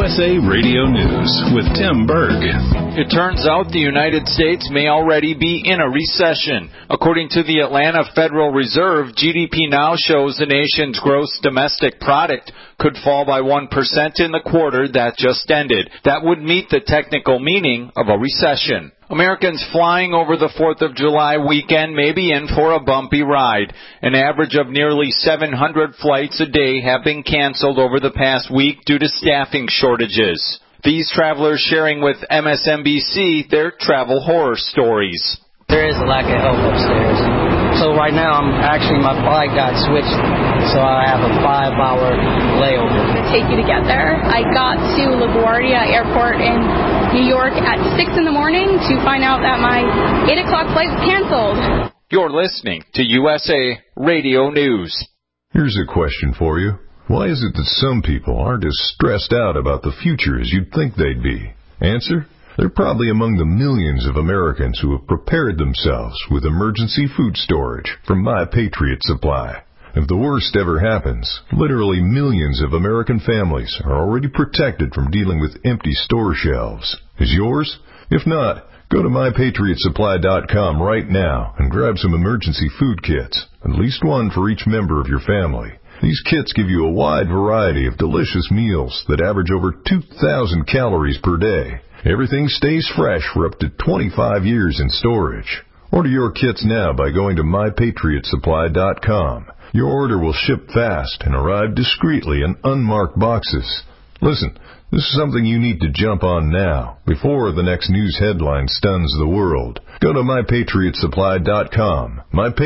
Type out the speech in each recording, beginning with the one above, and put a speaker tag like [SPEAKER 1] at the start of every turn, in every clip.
[SPEAKER 1] USA Radio News with Tim Berg.
[SPEAKER 2] It turns out the United States may already be in a recession. According to the Atlanta Federal Reserve, GDP now shows the nation's gross domestic product could fall by 1% in the quarter that just ended. That would meet the technical meaning of a recession. Americans flying over the 4th of July weekend may be in for a bumpy ride. An average of nearly 700 flights a day have been canceled over the past week due to staffing shortages. These travelers sharing with MSNBC their travel horror stories.
[SPEAKER 3] There is a lack of help upstairs. So right now, my flight got switched, so I have a 5-hour layover.
[SPEAKER 4] It take you to get there. I got to LaGuardia Airport in New York at 6 in the morning to find out that my 8 o'clock flight was canceled.
[SPEAKER 2] You're listening to USA Radio News.
[SPEAKER 5] Here's a question for you. Why is it that some people aren't as stressed out about the future as you'd think they'd be? Answer? They're probably among the millions of Americans who have prepared themselves with emergency food storage from My Patriot Supply. If the worst ever happens, literally millions of American families are already protected from dealing with empty store shelves. Is yours? If not, go to MyPatriotSupply.com right now and grab some emergency food kits, at least one for each member of your family. These kits give you a wide variety of delicious meals that average over 2,000 calories per day. Everything stays fresh for up to 25 years in storage. Order your kits now by going to MyPatriotSupply.com. Your order will ship fast and arrive discreetly in unmarked boxes. Listen, this is something you need to jump on now, before the next news headline stuns the world. Go to MyPatriotSupply.com.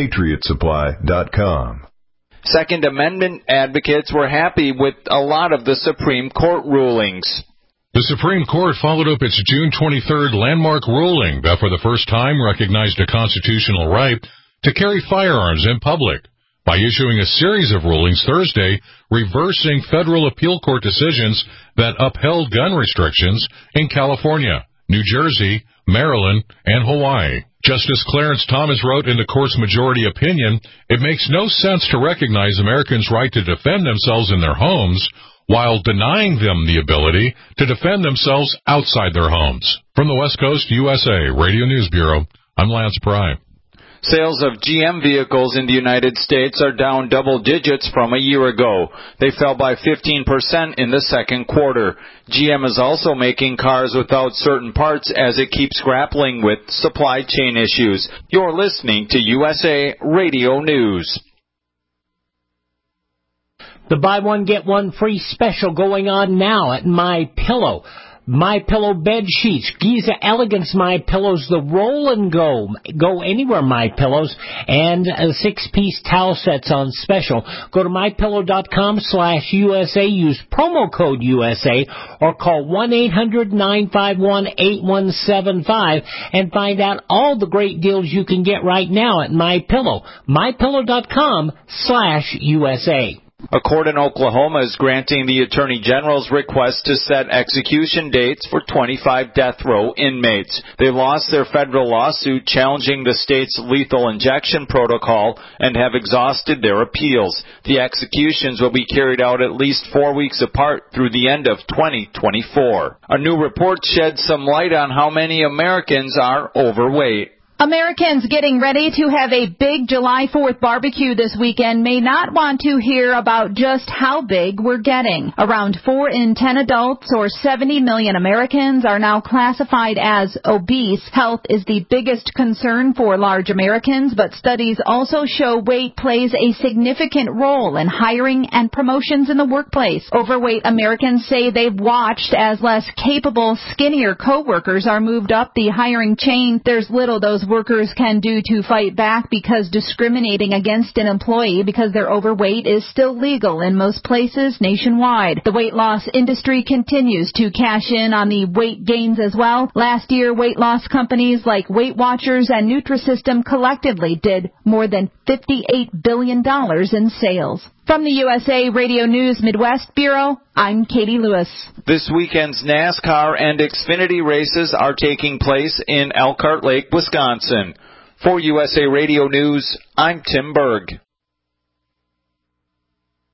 [SPEAKER 5] MyPatriotSupply.com.
[SPEAKER 2] Second Amendment advocates were happy with a lot of the Supreme Court rulings.
[SPEAKER 6] The Supreme Court followed up its June 23rd landmark ruling that for the first time recognized a constitutional right to carry firearms in public by issuing a series of rulings Thursday reversing federal appeal court decisions that upheld gun restrictions in California, New Jersey, Maryland, and Hawaii. Justice Clarence Thomas wrote in the court's majority opinion, "It makes no sense to recognize Americans' right to defend themselves in their homes while denying them the ability to defend themselves outside their homes." From the West Coast USA Radio News Bureau, I'm Lance Pry.
[SPEAKER 2] Sales of GM vehicles in the United States are down double digits from a year ago. They fell by 15% in the second quarter. GM is also making cars without certain parts as it keeps grappling with supply chain issues. You're listening to USA Radio News.
[SPEAKER 7] The buy one, get one free special going on now at MyPillow. MyPillow bed sheets, Giza Elegance MyPillows, the roll and go anywhere MyPillows, and 6-piece towel sets on special. Go to MyPillow.com/USA, use promo code USA, or call 1-800-951-8175 and find out all the great deals you can get right now at MyPillow. MyPillow.com/USA.
[SPEAKER 2] A court in Oklahoma is granting the Attorney General's request to set execution dates for 25 death row inmates. They lost their federal lawsuit challenging the state's lethal injection protocol and have exhausted their appeals. The executions will be carried out at least 4 weeks apart through the end of 2024. A new report sheds some light on how many Americans are overweight.
[SPEAKER 8] Americans getting ready to have a big July 4th barbecue this weekend may not want to hear about just how big we're getting. Around 4 in 10 adults, or 70 million Americans, are now classified as obese. Health is the biggest concern for large Americans, but studies also show weight plays a significant role in hiring and promotions in the workplace. Overweight Americans say they've watched as less capable, skinnier coworkers are moved up the hiring chain. There's little those workers can do to fight back because discriminating against an employee because they're overweight is still legal in most places nationwide. The weight loss industry continues to cash in on the weight gains as well. Last year, weight loss companies like Weight Watchers and Nutrisystem collectively did more than $58 billion in sales. From the USA Radio News Midwest Bureau, I'm Katie Lewis.
[SPEAKER 2] This weekend's NASCAR and Xfinity races are taking place in Elkhart Lake, Wisconsin. For USA Radio News, I'm Tim Berg.